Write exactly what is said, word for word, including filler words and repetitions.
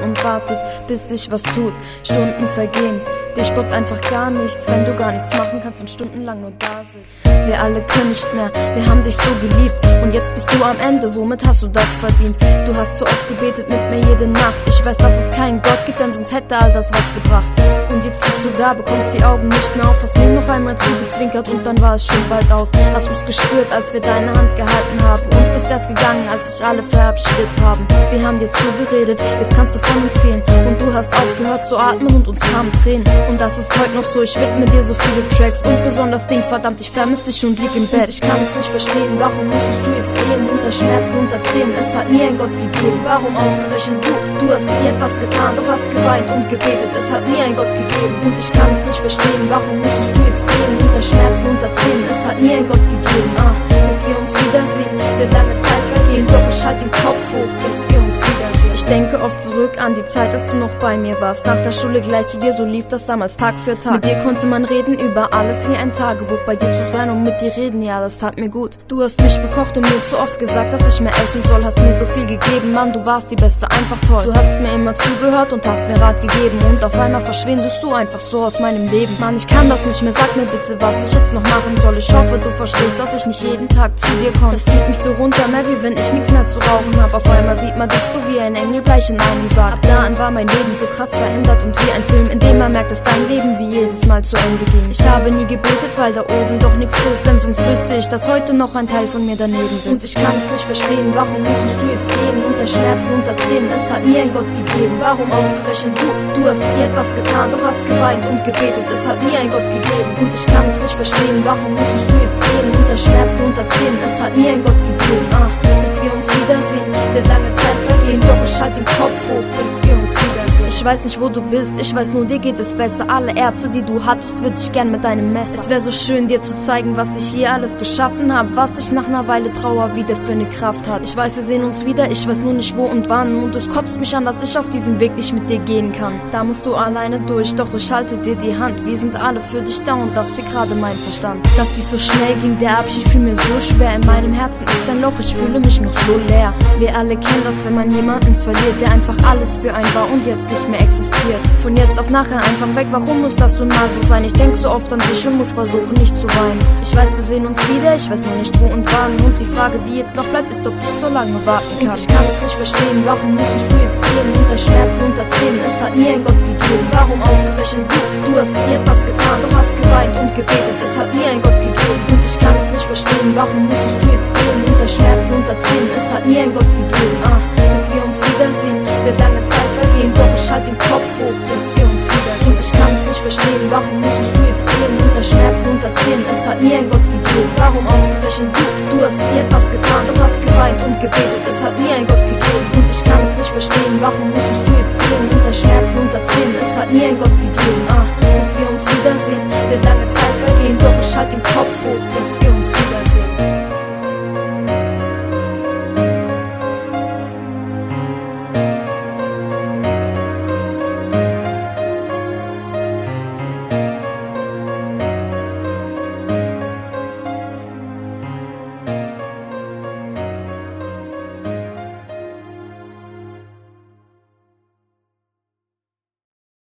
und wartet, bis sich was tut. Stunden vergehen, dich bockt einfach gar nichts, wenn du gar nichts machen kannst und stundenlang nur da sitzt. Wir alle können nicht mehr, wir haben dich so geliebt und jetzt bist du am Ende, womit hast du das verdient? Du hast so oft gebetet mit mir jede Nacht, ich weiß, dass es keinen Gott gibt, denn sonst hätte all das was gebracht. Und jetzt liegst du da, bekommst die Augen nicht mehr auf, hast mir noch einmal zugezwinkert und dann war es schon bald aus. Hast du's gespürt, als wir deine Hand gehalten haben und bist erst gegangen, als sich alle verabschiedet haben. Wir haben dir zugeredet, jetzt kannst du von uns gehen und du hast aufgehört zu atmen und uns kamen Tränen. Und das ist heute noch so, ich widme dir so viele Tracks und besonders Ding, verdammt, ich vermiss dich und lieg im Bett. Ich kann es nicht verstehen, warum musstest du jetzt gehen? Unter Schmerzen, unter Tränen, es hat nie ein Gott gegeben. Warum ausgerechnet du? Du hast nie etwas getan, doch hast geweint und gebetet, es hat nie ein Gott gegeben. Und ich kann es nicht verstehen, warum musstest du jetzt gehen? Unter Schmerzen, unter Tränen, es hat nie ein Gott gegeben. Ah, bis wir uns wiedersehen, wird lange Zeit vergehen, doch ich halt den Kopf hoch, bis wir uns wiedersehen. Ich denke oft zurück an die Zeit, als du noch bei mir warst. Nach der Schule gleich zu dir, so lief das damals Tag für Tag. Mit dir konnte man reden über alles wie ein Tagebuch. Bei dir zu sein und mit dir reden, ja, das tat mir gut. Du hast mich bekocht und mir zu oft gesagt, dass ich mehr essen soll. Hast mir so viel gegeben, Mann, du warst die Beste, einfach toll. Du hast mir immer zugehört und hast mir Rat gegeben. Und auf einmal verschwindest du einfach so aus meinem Leben. Mann, ich kann das nicht mehr, sag mir bitte, was ich jetzt noch machen soll. Ich hoffe, du verstehst, dass ich nicht jeden Tag zu dir komme. Das zieht mich so runter, mehr wie wenn ich nichts mehr zu rauchen hab. Auf einmal sieht man dich so wie ein Engel bleich in einem Sarg. Ab da an war mein Leben so krass verändert und wie ein Film, in dem man merkt, dass dein Leben wie jedes Mal zu Ende ging. Ich habe nie gebetet, weil da oben doch nichts ist, denn sonst wüsste ich, dass heute noch ein Teil von mir daneben sitzt. Und ich kann es nicht verstehen, warum musstest du jetzt gehen? Unter Schmerzen, unter Tränen, es hat nie ein Gott gegeben. Warum ausgerechnet du? Du hast nie etwas getan, doch hast geweint und gebetet, es hat nie ein Gott gegeben. Und ich kann es nicht verstehen, warum musstest du jetzt gehen? Unter Schmerzen, unter Tränen, es hat nie ein Gott gegeben. Ah, bis wir uns wiedersehen, wird lange Zeit vergehen, doch ich halt den Kopf hoch, bis wir uns wiedersehen. Ich weiß nicht, wo du bist, ich weiß nur, dir geht es besser. Alle Ärzte, die du hattest, würde ich gern mit deinem Messer. Es wäre so schön, dir zu zeigen, was ich hier alles geschaffen habe, was ich nach einer Weile Trauer wieder für eine Kraft hat. Ich weiß, wir sehen uns wieder, ich weiß nur nicht wo und wann. Und es kotzt mich an, dass ich auf diesem Weg nicht mit dir gehen kann. Da musst du alleine durch, doch ich halte dir die Hand. Wir sind alle für dich da und das fehlt gerade mein Verstand. Dass dies so schnell ging, der Abschied fiel mir so schwer. In meinem Herzen ist ein Loch, ich fühle mich noch so leer. Wir alle kennen das, wenn man jemanden verliert, der einfach alles für einen war und jetzt nicht mehr existiert. Von jetzt auf nachher einfach weg, warum muss das nun mal so sein? Ich denk so oft an dich und muss versuchen, nicht zu weinen. Ich weiß, wir sehen uns wieder, ich weiß nur nicht wo und wann. Und die Frage, die jetzt noch bleibt, ist, ob ich so lange warten kann. Und ich kann es nicht verstehen, warum musstest du jetzt gehen? Unter Schmerzen, unter Tränen, es hat nie ein Gott gegeben. Warum ausgerechnet du? Du hast nie etwas getan, doch hast geweint und gebetet, es hat nie ein Gott gegeben. Und ich kann es nicht verstehen, warum musstest du jetzt gehen? Unter Schmerzen, unter Tränen, es hat nie ein Gott gegeben. Ah, bis wir uns wiedersehen, wird lange Zeit vergehen, doch ich halt den Kopf hoch, bis wir uns wiedersehen. Und ich kann es nicht verstehen, warum musstest du jetzt gehen? Unter Schmerzen, unter Tränen, es hat nie ein Gott gegeben. Warum ausgerechnet du? Du hast nie etwas getan, doch hast geweint und gebetet, es hat nie ein Gott gegeben. Und ich kann es nicht verstehen, warum musstest du jetzt gehen? Unter Schmerzen, unter Tränen, es hat nie ein Gott gegeben.